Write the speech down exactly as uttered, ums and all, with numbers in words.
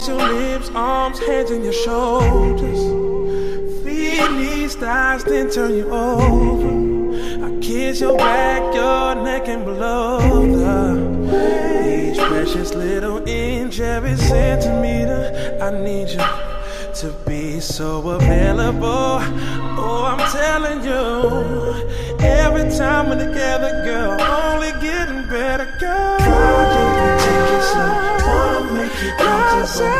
Your lips, arms, hands, and your shoulders. Feet, knees, thighs, then turn you over. I kiss your back, your neck, and below the each precious little inch, every centimeter. I need you to be so available. Oh, I'm telling you, every time we're together, girl, only getting better, girl. Try to take it slow, wanna make you comfortable.